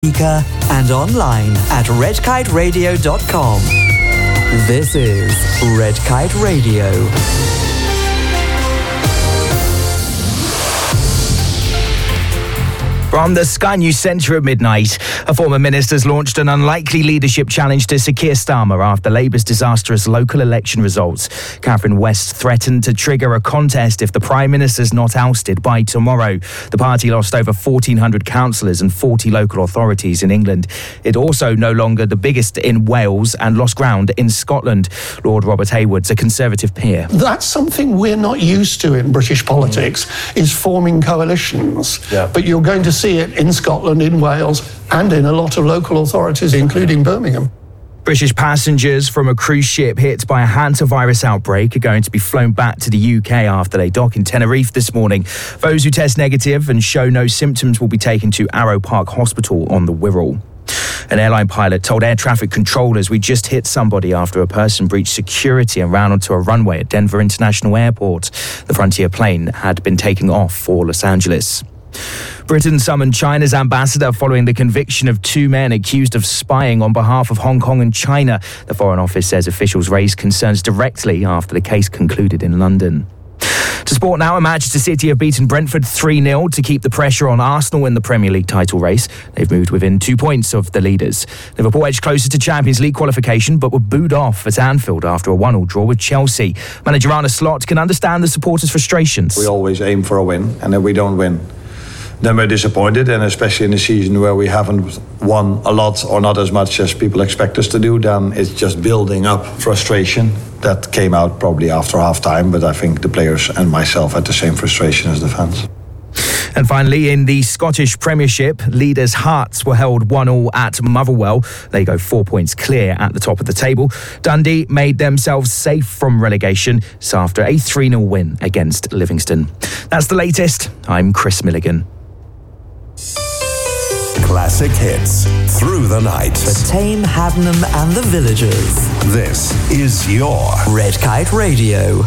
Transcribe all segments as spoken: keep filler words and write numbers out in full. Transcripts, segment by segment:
Speaker and online at red kite radio dot com. This is Red Kite Radio. From the Sky News Centre at midnight, a former minister's launched an unlikely leadership challenge to Sir Keir Starmer after Labour's disastrous local election results. Catherine West threatened to trigger a contest if the Prime Minister's not ousted by tomorrow. The party lost over fourteen hundred councillors and forty local authorities in England. It also no longer the biggest in Wales and lost ground in Scotland. Lord Robert Hayward's a Conservative peer. That's something we're not used to in British politics, mm. is forming coalitions. Yeah. But you're going to see it in Scotland, in Wales, and in a lot of local authorities, including Birmingham. British passengers from a cruise ship hit by a hantavirus outbreak are going to be flown back to the U K after they dock in Tenerife this morning. Those who test negative and show no symptoms will be taken to Arrow Park Hospital on the Wirral. An airline pilot told air traffic controllers, "We just hit somebody," after a person breached security and ran onto a runway at Denver International Airport. The Frontier plane had been taking off for Los Angeles. Britain summoned China's ambassador following the conviction of two men accused of spying on behalf of Hong Kong and China. The Foreign Office says officials raised concerns directly after the case concluded in London. To sport now, Manchester City have beaten Brentford three nil to keep the pressure on Arsenal in the Premier League title race. They've moved within two points of the leaders. Liverpool edged closer to Champions League qualification, but were booed off at Anfield after a one all draw with Chelsea. Manager Arne Slot can understand the supporters' frustrations. We always aim for a win, and if we don't win, then we're disappointed, and especially in a season where we haven't won a lot or not as much as people expect us to do, then it's just building up frustration. That came out probably after half-time, but I think the players and myself had the same frustration as the fans. And finally, in the Scottish Premiership, leaders Hearts were held one all at Motherwell. They go four points clear at the top of the table. Dundee made themselves safe from relegation after a three nil win against Livingston. That's the latest. I'm Chris Milligan. Classic hits through the night. For Tame, Haddenham and the Villagers. This is your Red Kite Radio.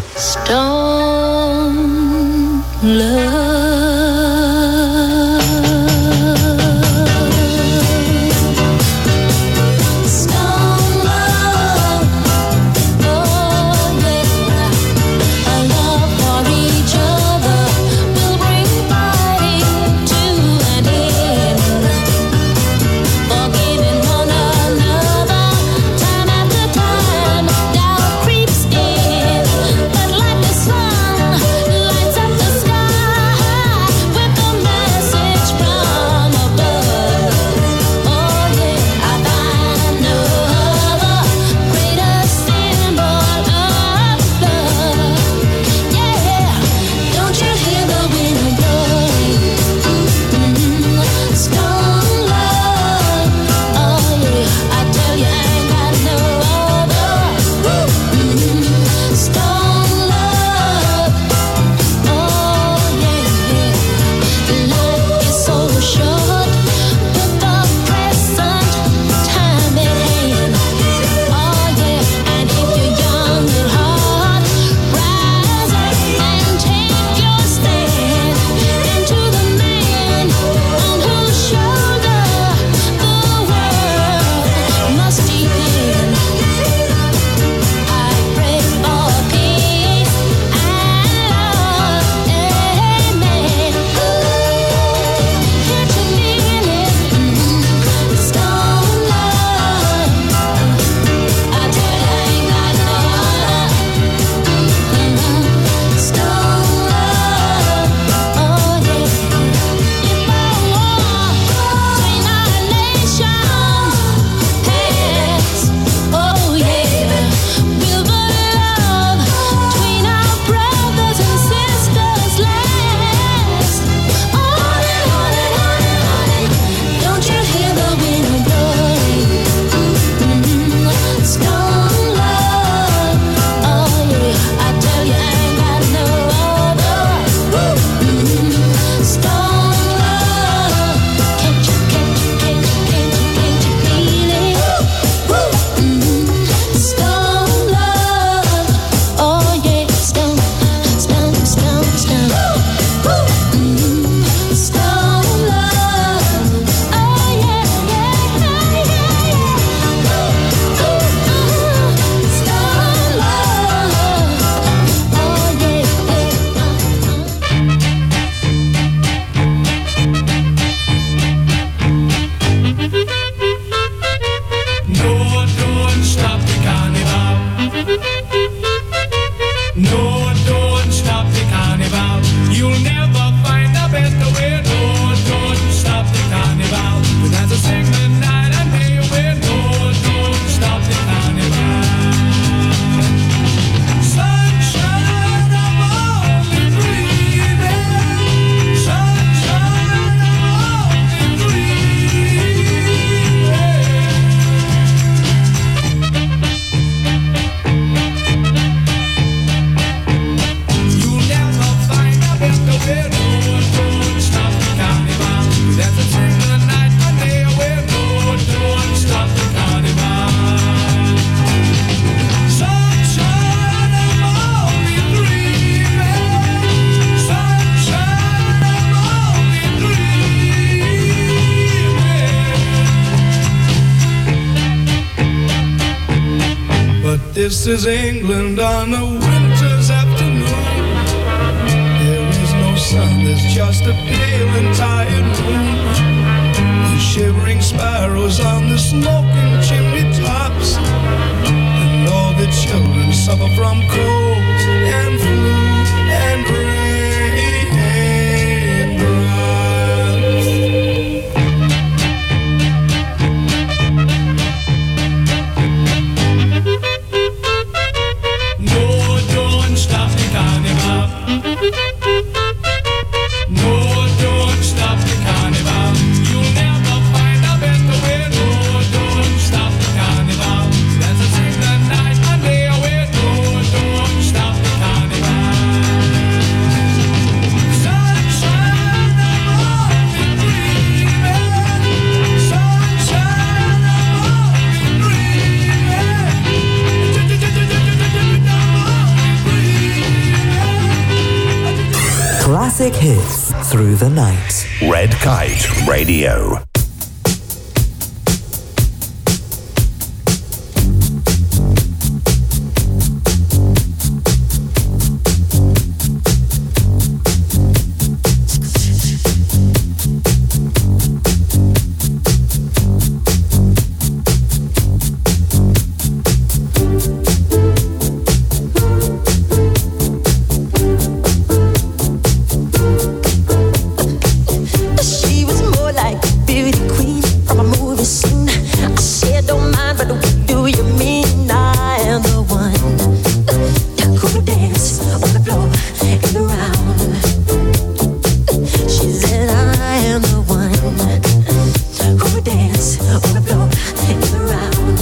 Stone Love. But like the sun lights up the sky. This is England on a winter's afternoon. There is no sun, there's just a pale and tired moon. The shivering sparrows on the smoking chimney tops, and all the children suffer from cold and flu and rain. Classic hits through the night. Red Kite Radio. She was more like a beauty queen from a movie scene. I said, don't mind, but what do you mean? I am the one who will dance on the floor and around. She said, I am the one who will dance on the floor and around.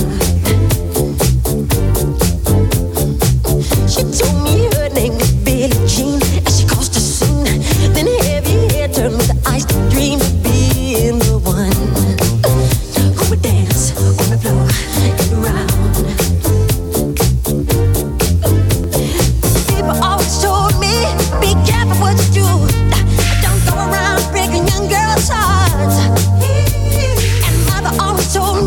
She told me her name was Billie Jean as she caused a scene. Then heavy hair turned with the ice to dream of being the one who would dance on the floor and around. People always told me, be careful what you do. Don't go around breaking young girls' hearts. And mother always told me,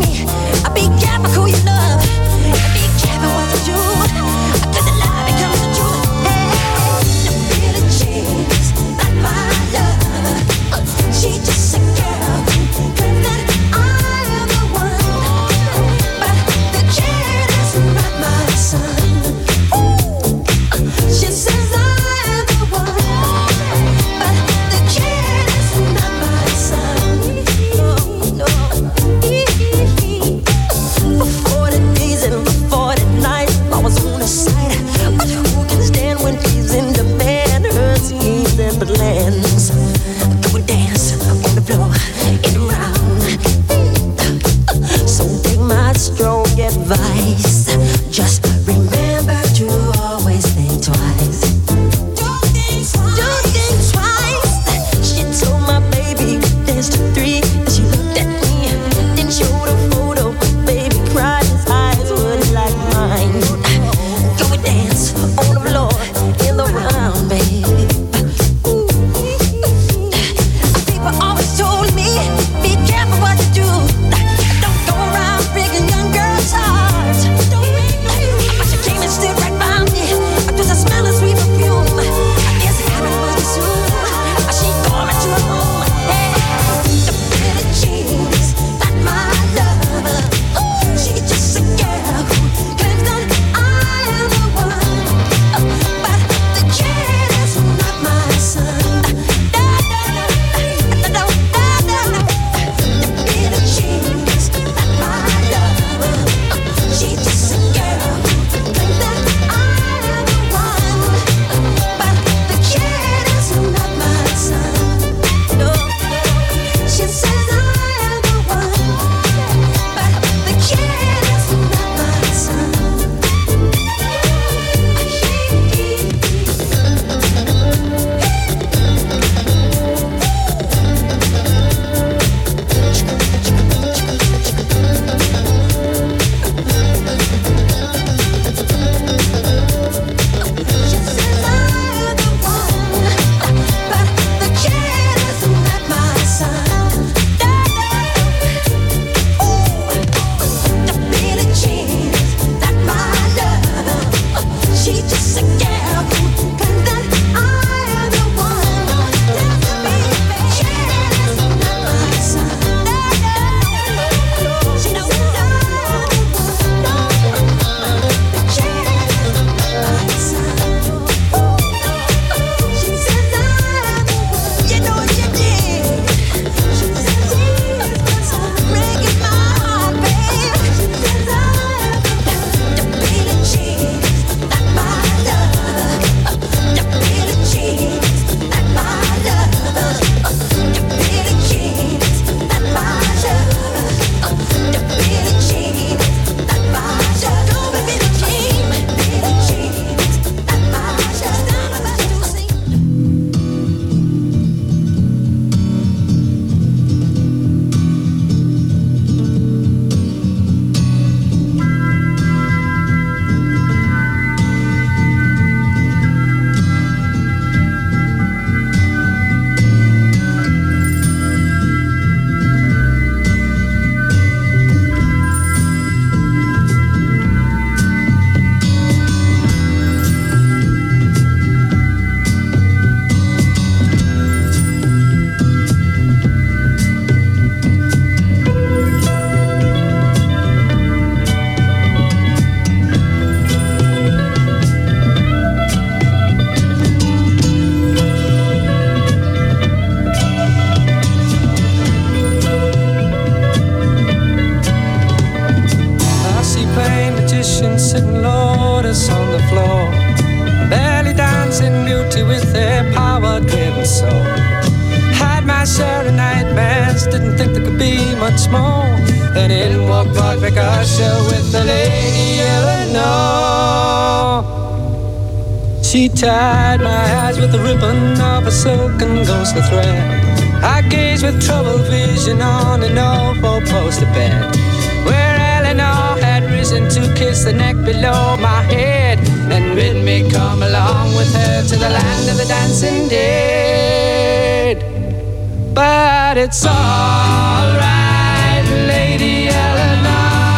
us on the floor, barely dancing beauty with their power-driven soul. Had my share of nightmares, didn't think there could be much more. Then in walked Roderick Usher with the Lady Eleanor. She tied my eyes with the ribbon of a silken ghostly thread. I gazed with troubled vision on an old four-poster bed, where Eleanor had risen to kiss the neck below my head, and bid me come along with her to the land of the dancing dead. But it's all right, Lady Eleanor.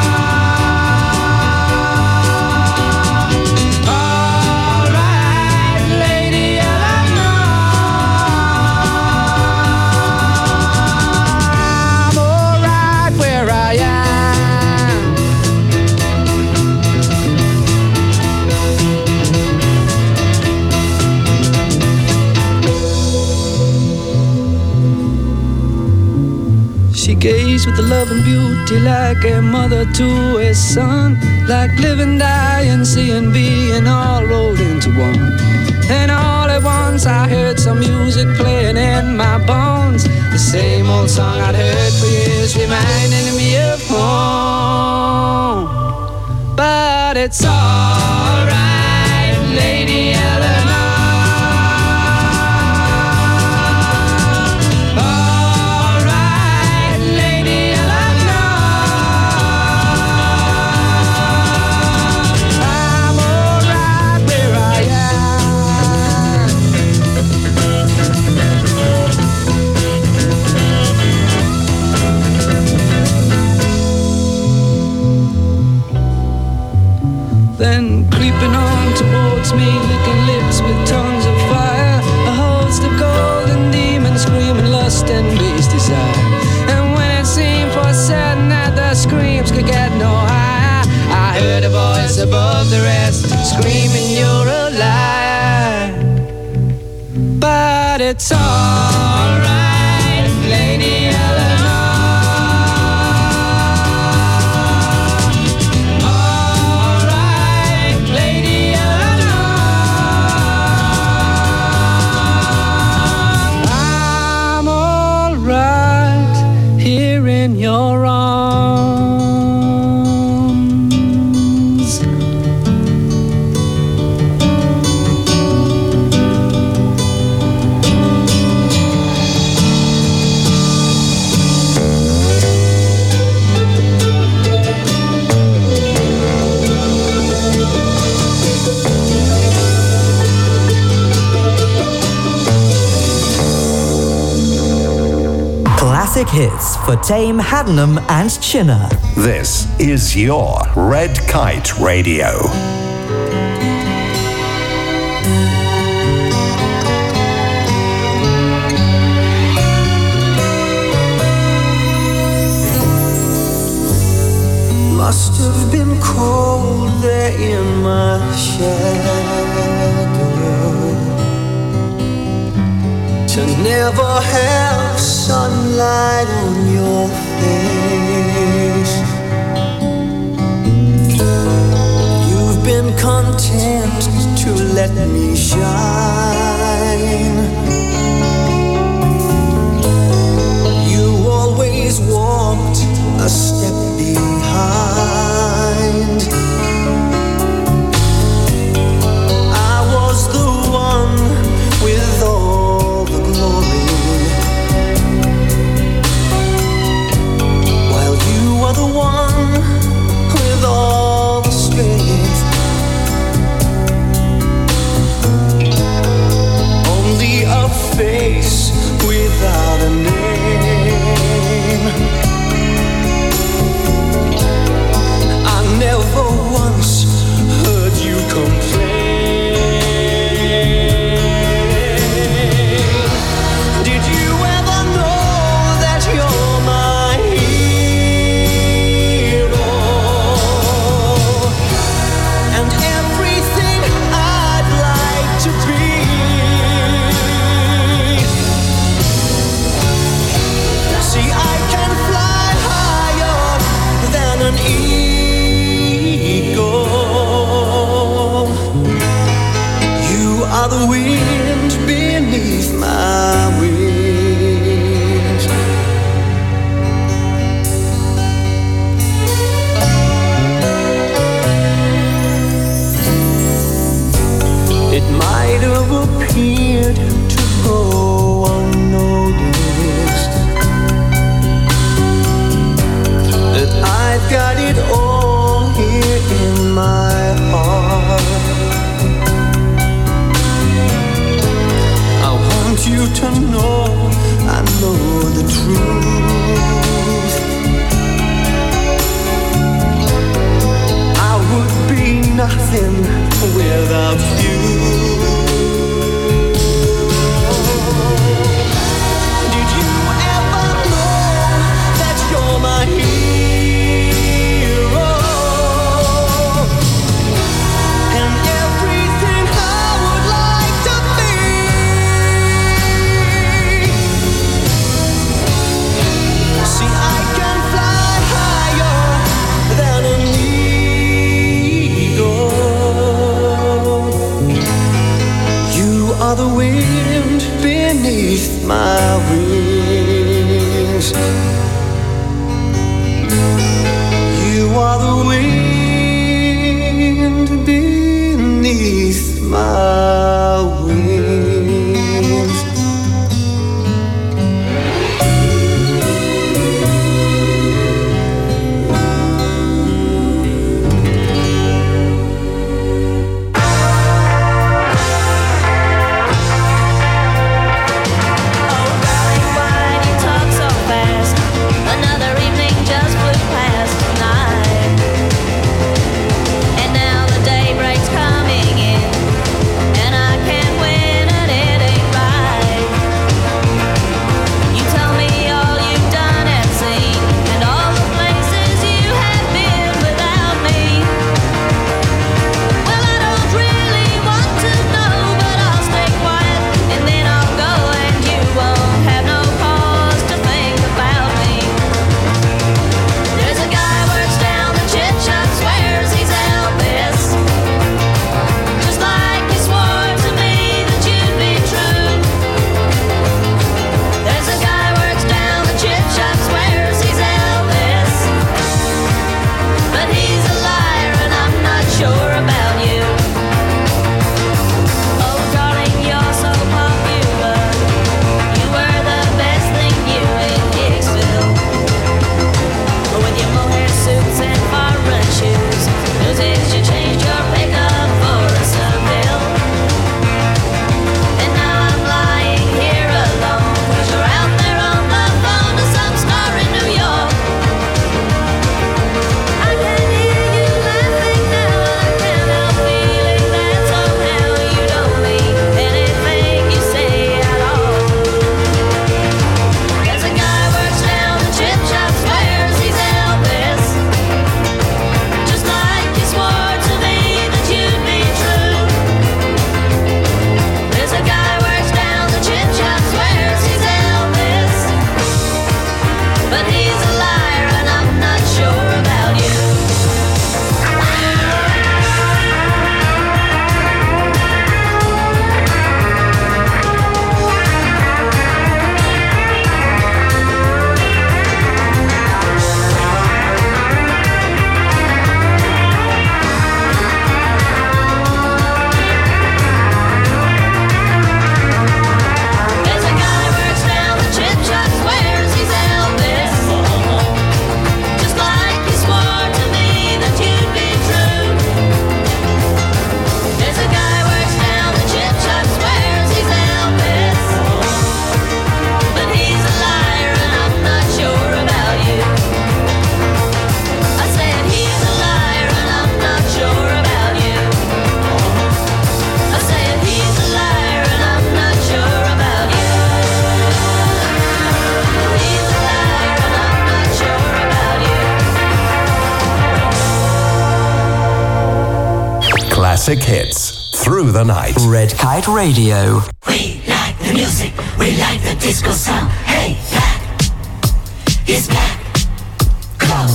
She gazed with the love and beauty like a mother to a son, like living, dying, seeing, being all rolled into one. And all at once I heard some music playing in my bones, the same old song I'd heard for years, reminding me of home. But it's all right, Lady Eleanor. Then creeping on towards me, licking lips with tongues of fire, a host of golden demons screaming lust and base desire. And when it seemed for certain that the screams could get no higher, I heard a voice above the rest screaming, you're a liar. But it's all right, Lady Eleanor. Your arms. Classic hits for Tame, Haddenham and Chinner. This is your Red Kite Radio. Must have been cold there in my shadow, to never have sunlight on your face. You've been content to let me shine. You always walked a step behind. I was the one with all the glory, while you were the one with all the strength. Only a face without a name. my heart. I want you to know I know the truth. I would be nothing without you. Did you ever know that you're my hero? And everything I would like to be. See, I can fly higher than an eagle. You are the wind beneath my wings. You are the wind beneath my wings. Another evening just flew past tonight. And now the daybreak's coming in, and I can't win and it ain't right. You tell me all you've done and seen, and all the places you have been without me. Well, I don't really want to know, but I'll stay quiet, and then I'll go, and you won't have no cause to think about me. There's a guy works down the chip shop, swears he's Elvis, just like you swore to me that you'd be true. There's a guy works down the chip shop, swears he's Elvis, but he's a liar and I'm not sure about you. Oh darling, you're so popular, you were the best thing new in Hicksville. With your mohair suits and foreign shoes, those days you changed your pickup for a Seville. And now I'm lying here alone, 'cause you're out there on the phone to some star in New York. I can hear you laughing now, I can't help feeling that somehow you don't mean anything you say at all. There's a guy works down the chip shop, swears he's Elvis, just like you swore to me that you'd be true. There's a guy works down the chip shop, swears he's Elvis, but he's a liar and I'm not sure about you. There's a guy works down the chip shop, swears he's Elvis, just like you swore to me that you'd be true. There's a guy works down the chip shop, swears he's Elvis, but he's a liar and I'm not sure about you. I said he's a liar and I'm not sure about you. I said he's a liar and I'm not sure about you. He's a liar and I'm not sure about you. Classic hits through the night. Red Kite Radio. We like the music, we like the disco sound. Hey, back, he's back. Come.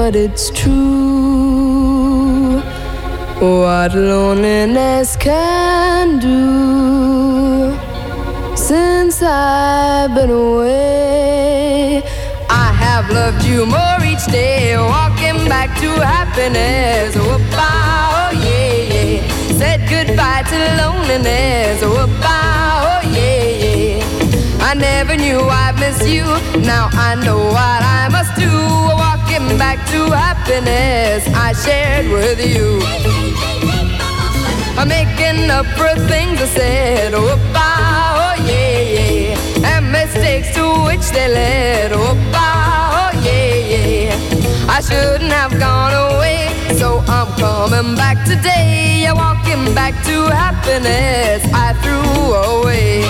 but it's true. What loneliness can do. Since I've been away, I have loved you more each day, walking back to happiness. Whoop-ah, oh yeah, yeah. Said goodbye to loneliness. Whoop-ah, oh yeah, yeah. I never knew I'd miss you. Now I know what I must do. Walking back to happiness I shared with you. I'm making up for things I said. Whoop-ah, oh yeah, yeah. And mistakes to which they led. Whoop-ah, oh yeah, yeah. I shouldn't have gone away, so I'm coming back today. Yeah, walking back to happiness I threw away.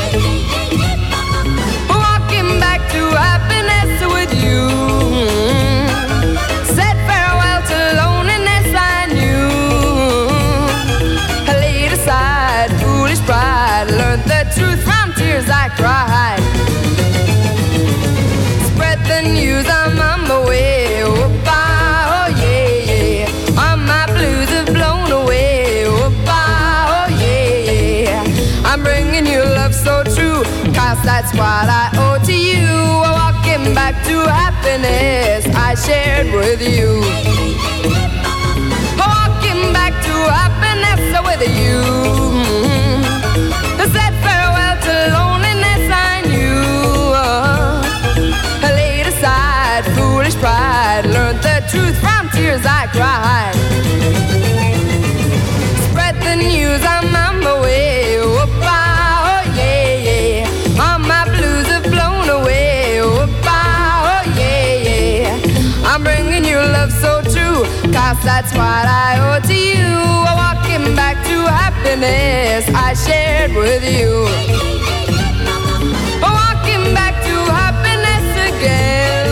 Walking back to happiness with you. Said farewell to loneliness I knew. I laid aside foolish pride, learned the truth from tears I cried. Spread the news, I'm on my way. Oh-bah, oh yeah, yeah. All my blues have blown away. Oh-bah, oh yeah, yeah. I'm bringing you love so true, cause that's what I owe to you. Walking back to happiness I shared with you. Walking back to happiness with you. I said farewell to loneliness I knew. I laid aside foolish pride, learned the truth from tears I cried. Spread the news, I'm on my way. Whoop-ah, oh yeah, yeah. All my blues have blown away. Whoop-ah, oh yeah, yeah. I'm bringing you love so true, cause that's what I owe to you. Walking back to happiness I shared with you. Walking back to happiness again.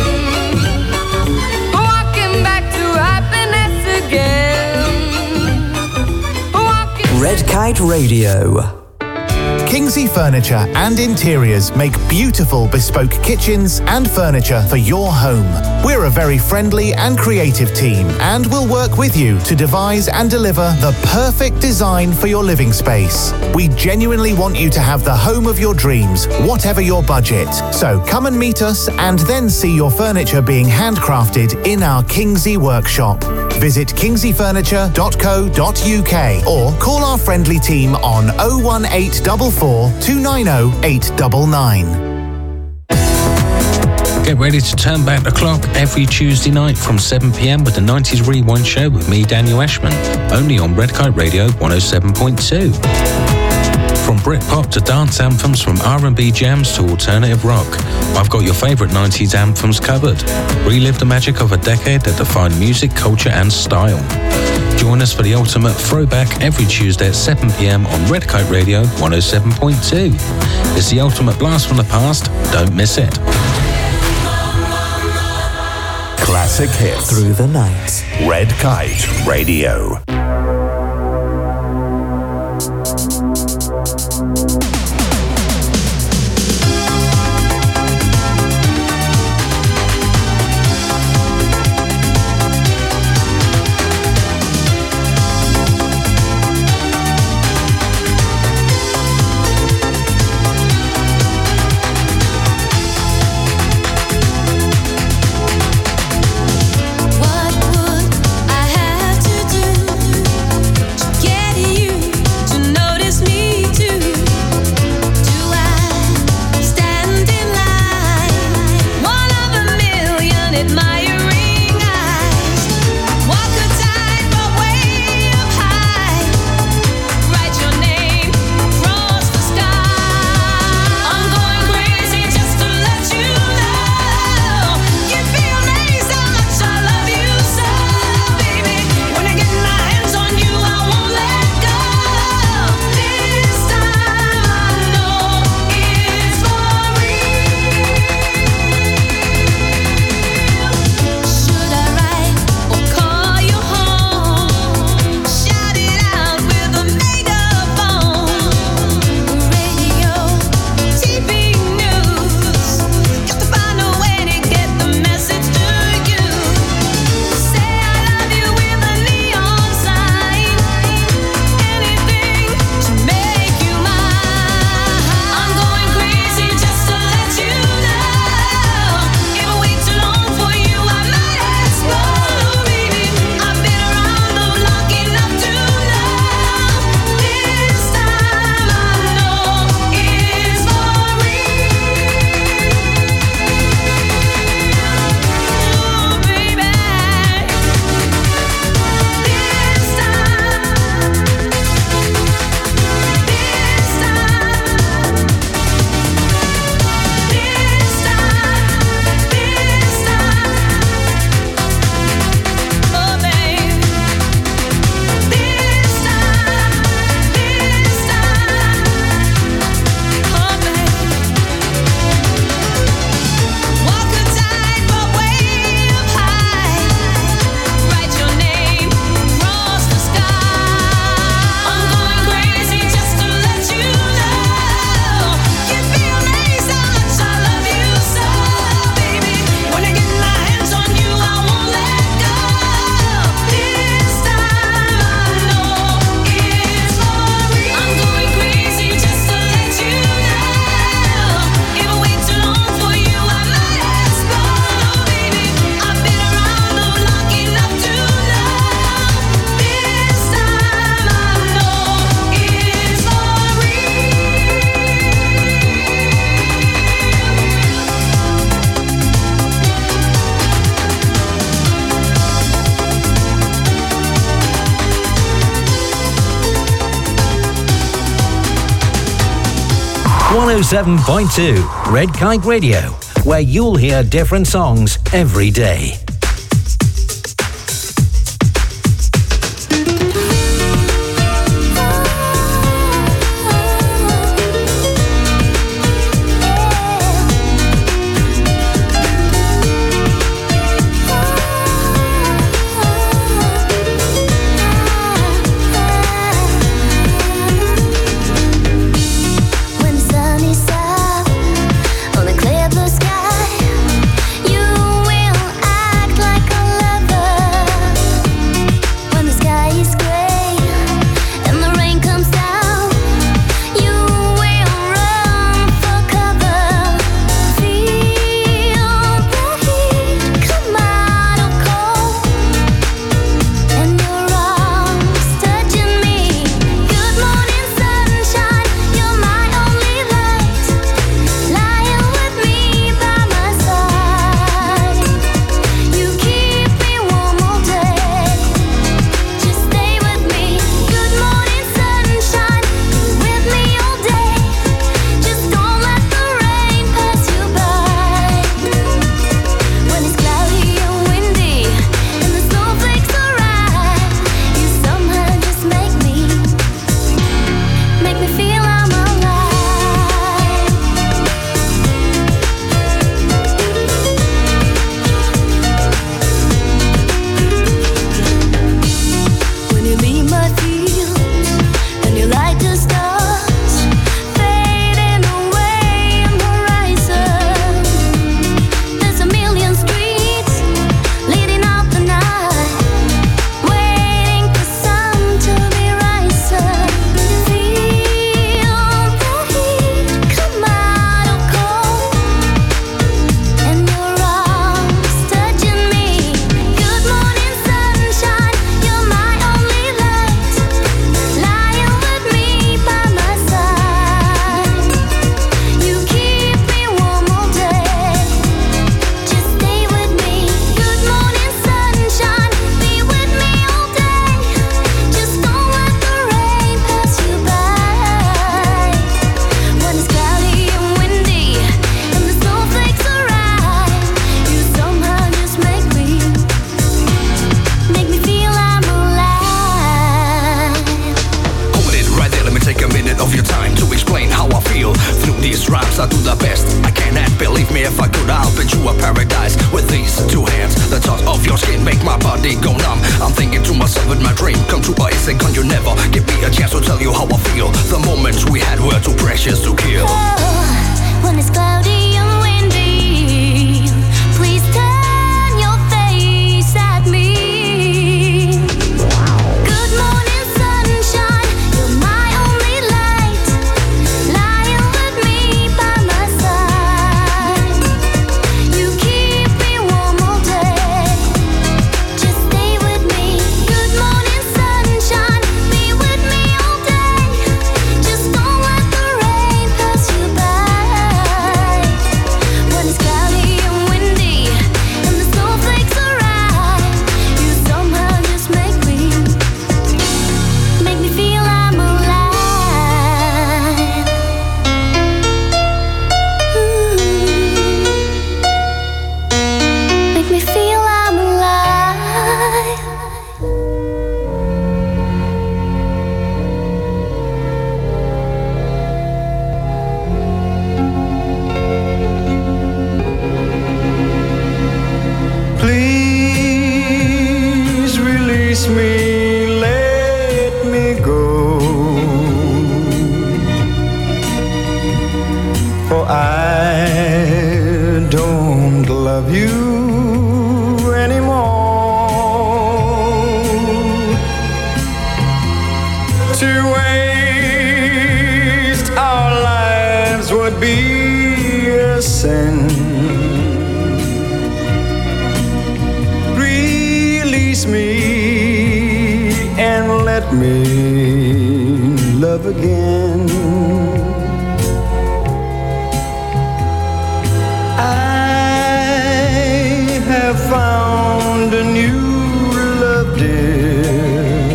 Walking back to happiness again. Walking Red Kite Radio. Kingsley Furniture and Interiors make beautiful bespoke kitchens and furniture for your home. We're a very friendly and creative team and will work with you to devise and deliver the perfect design for your living space. We genuinely want you to have the home of your dreams, whatever your budget. So come and meet us and then see your furniture being handcrafted in our Kingsley workshop. Visit kingsley furniture dot co dot uk or call our friendly team on oh one eight four four, two nine oh, eight nine nine. Get ready to turn back the clock every Tuesday night from seven p.m. with the nineties Rewind Show with me, Daniel Ashman, only on Red Kite Radio one oh seven point two. From Britpop to dance anthems, from R and B jams to alternative rock, I've got your favourite nineties anthems covered. Relive the magic of a decade that defined music, culture and style. Join us for the ultimate throwback every Tuesday at seven p.m. on Red Kite Radio one oh seven point two. It's the ultimate blast from the past. Don't miss it. Classic hits through the night. Red Kite Radio. What would I have to do? one oh seven point two Red Kite Radio, where you'll hear different songs every day.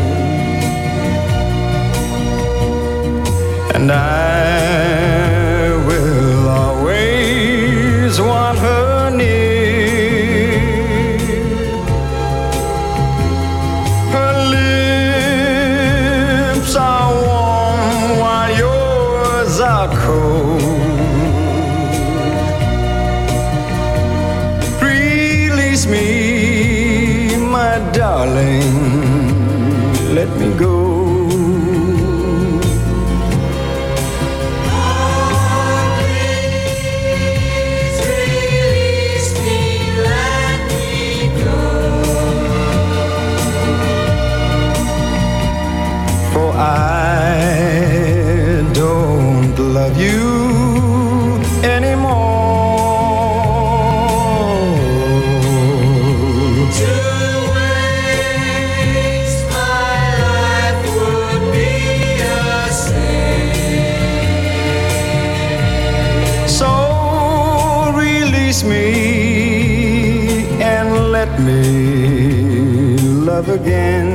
And I are cold. Release me, my darling, let me go. I don't love you anymore. To waste my life would be a sin. So release me and let me love again.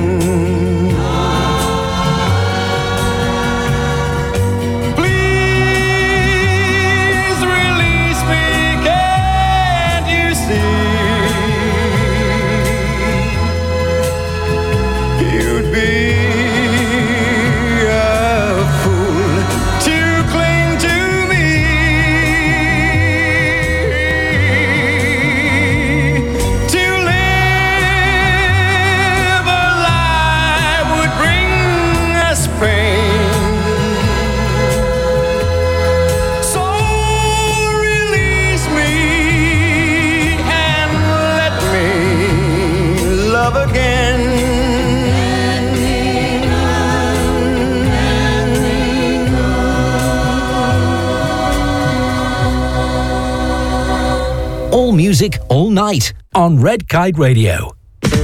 All music, all night on Red Kite Radio.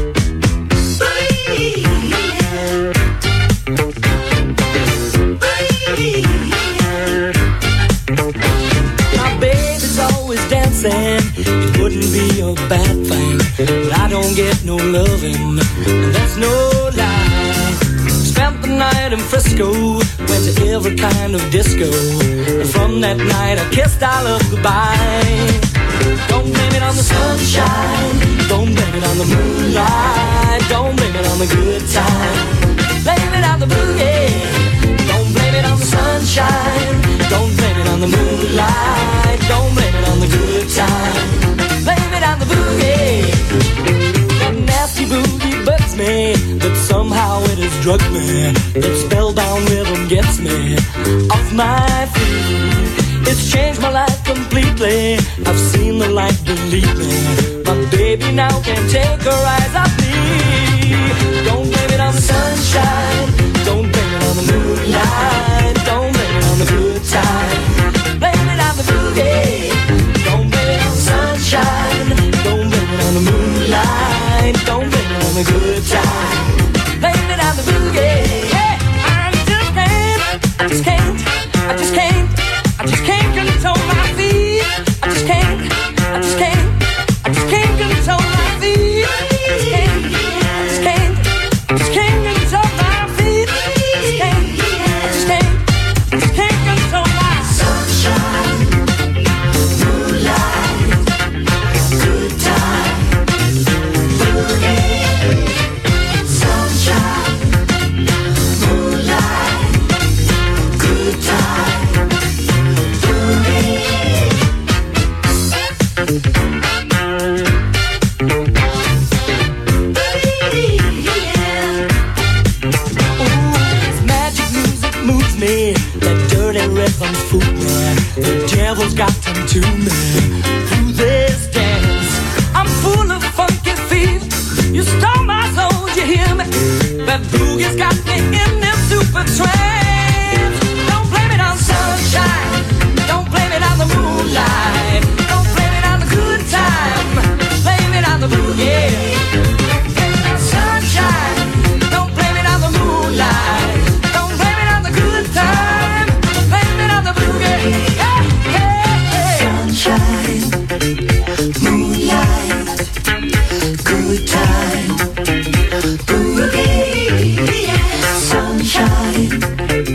My baby's always dancing. It wouldn't be a bad thing, but I don't get no loving, and that's no lie. Spent the night in Frisco, went to every kind of disco, and from that night I kissed our love goodbye. Don't blame it on the sunshine, don't blame it on the moonlight, don't blame it on the good time, blame it on the boogie. Don't blame it on the sunshine, don't blame it on the moonlight, don't blame it on the good time, blame it on the boogie. That nasty boogie bugs me, but somehow it has drugged me. That spellbound rhythm gets me off my feet. It's changed my life completely. I've seen the light believe me. My baby now can't take her eyes off me. Don't blame it on the sunshine, don't blame it on the moonlight, don't blame it on the good time, blame it on the boogie. Don't blame it on the sunshine, don't blame it on the moonlight, don't blame it on the good time, blame it on the boogie. Hey, I just can't, I just can't, I just can't, I just can't control my feet. I just can't, I just can't, I just can't control my feet. I just can't, I just can't, I just can't control my feet. I just can't, I just can't, I just can't control my sunshine, moonlight, good time, boogie, sunshine, moonlight, good time. Rhythms fool me. The devil's got them to me. Through this dance, I'm full of funky feet. You stole my soul, you hear me? That boogie's got me in them super trance. Don't blame it on sunshine, don't blame it on the moonlight, don't blame it on the good time, blame it on the boogie. Don't blame it on sunshine, don't blame it on the moonlight, don't blame it on the good time. Yeah, yeah, yeah. Sunshine, moonlight, good time, boogie, yeah. Sunshine,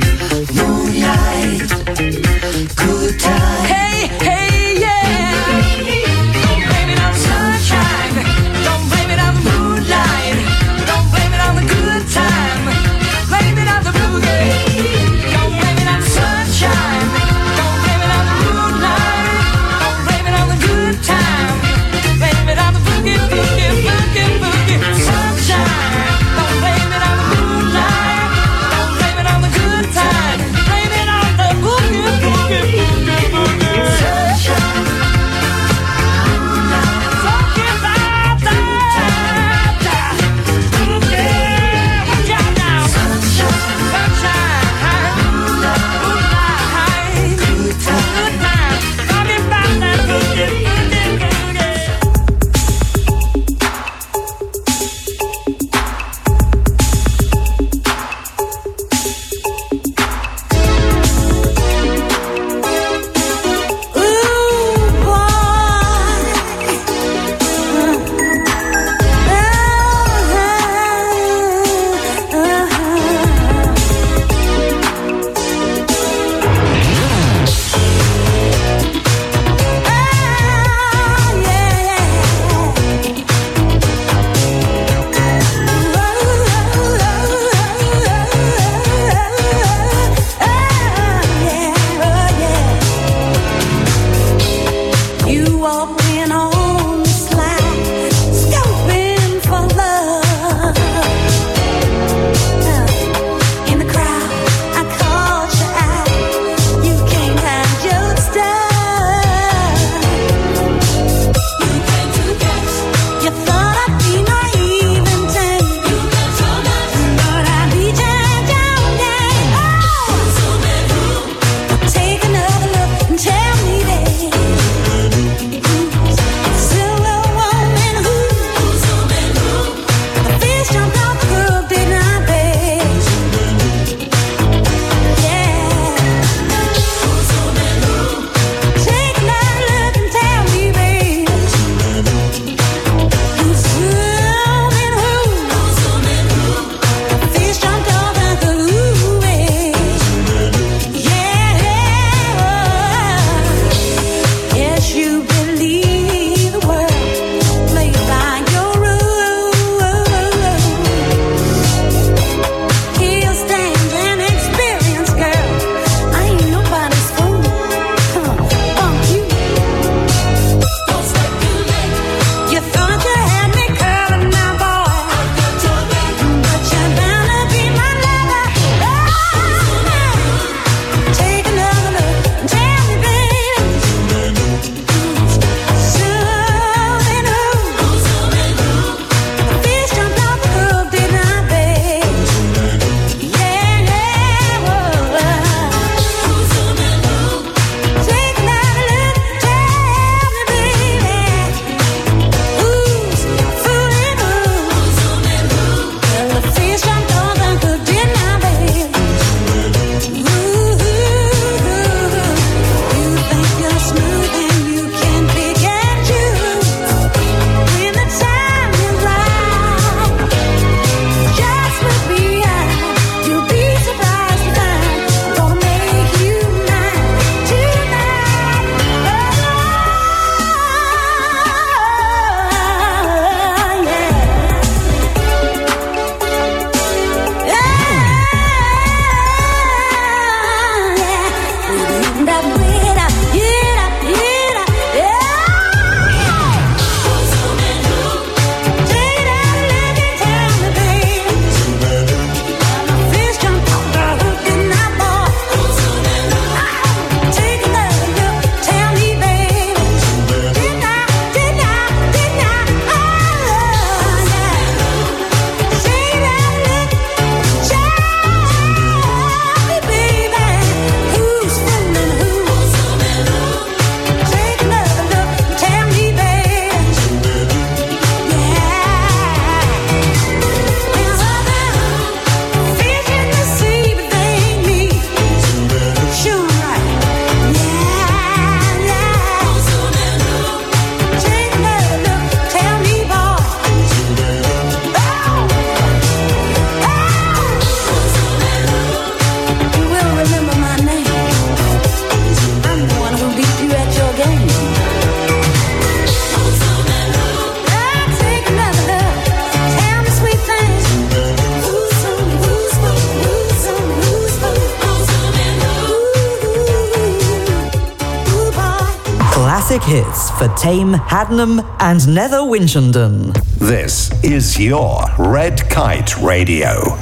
Classic hits for Tame, Haddenham and Nether Winchendon. This is your Red Kite Radio.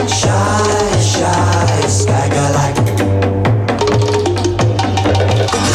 Shy, shy, stagger like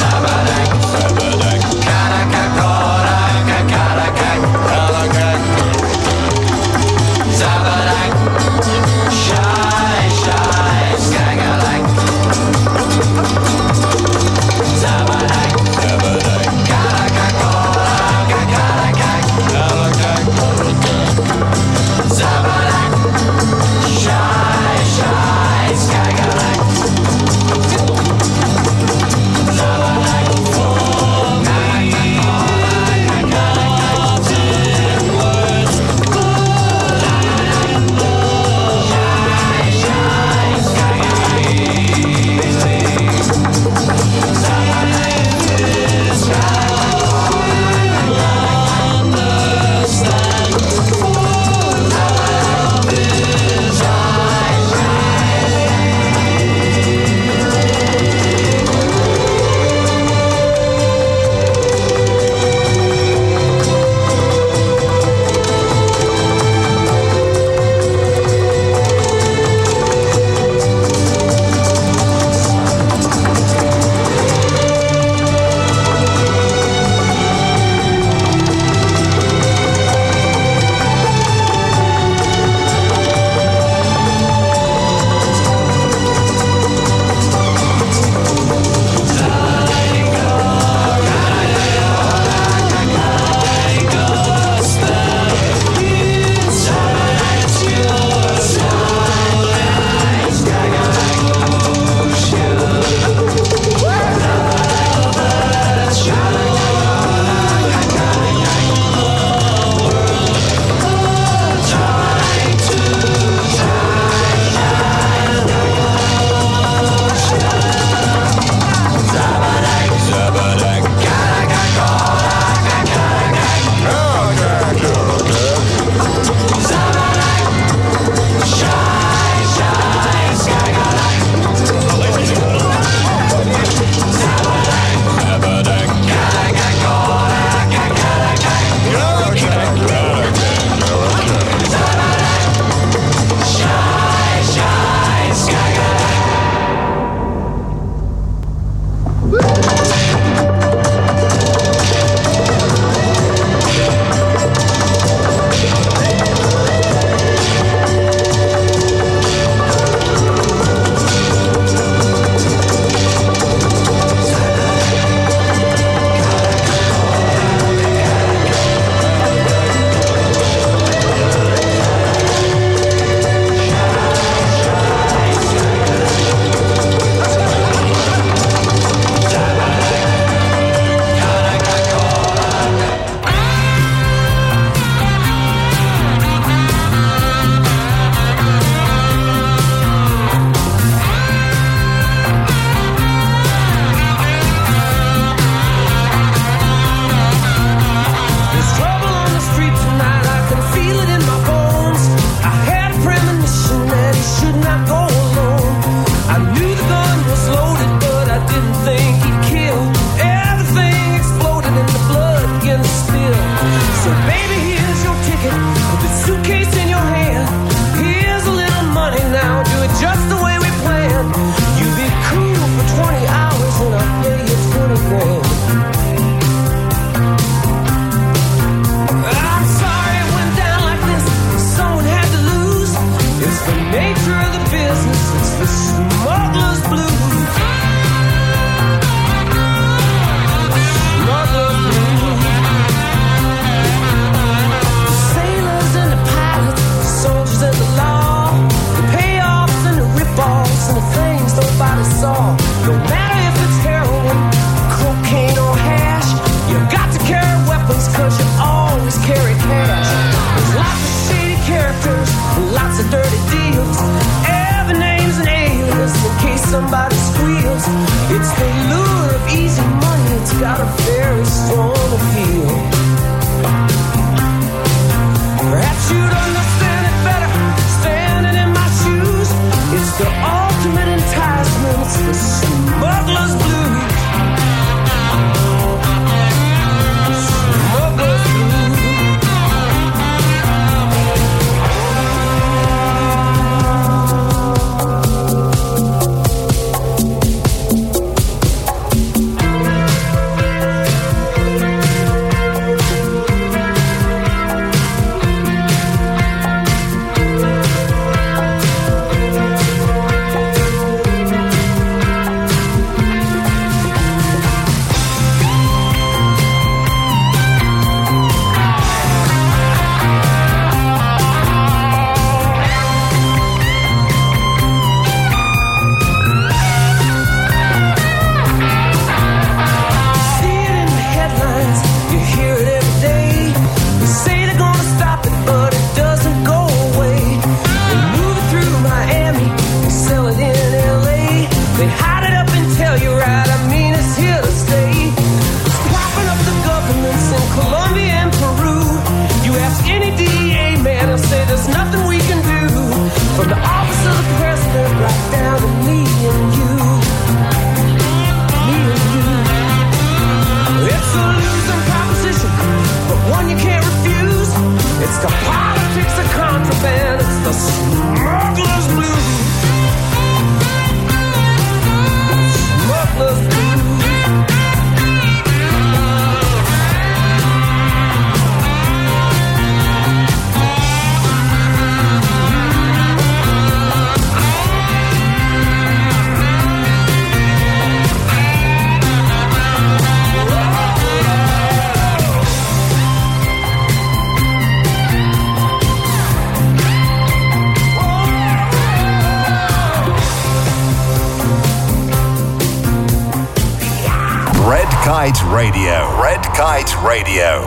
Kite Radio. Red Kite Radio.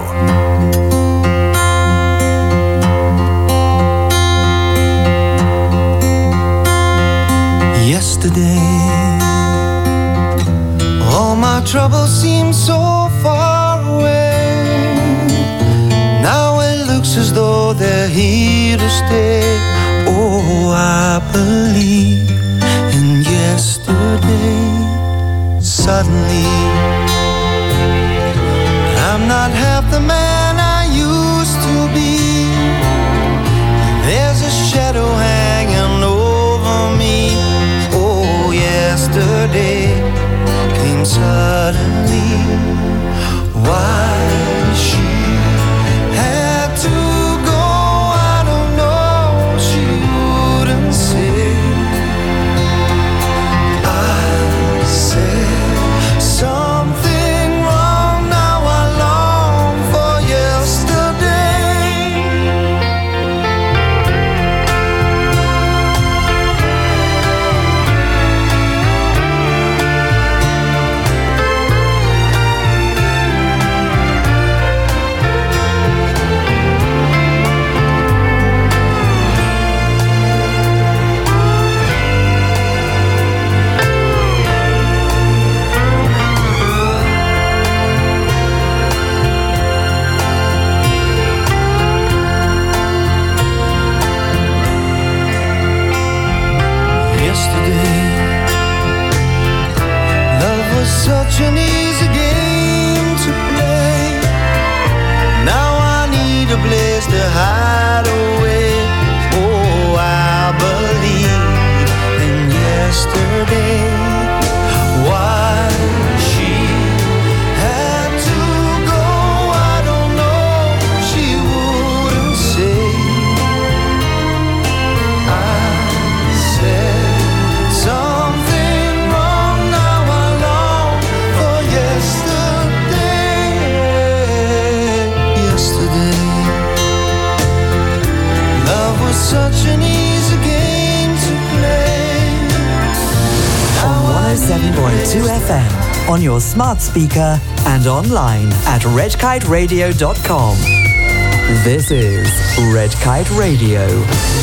Yesterday, all my troubles seem so far away. Now it looks as though they're here to stay. Oh, I believe in yesterday. Suddenly, I'm not half the man I used to be. There's a shadow hanging over me. Oh, yesterday came suddenly. Why she had to go, I don't know. She wouldn't say. I said something wrong. Now I long for yesterday. Such an easy game to play. Now I need a place to hide away. Oh, I believe in yesterday. Why she had to go, I don't know. She wouldn't say. I said something wrong. Now I long for yesterday. Yesterday, love was such an easy game to play. On one oh seven point two F M, on your smart speaker and online at red kite radio dot com. This is Red Kite Radio.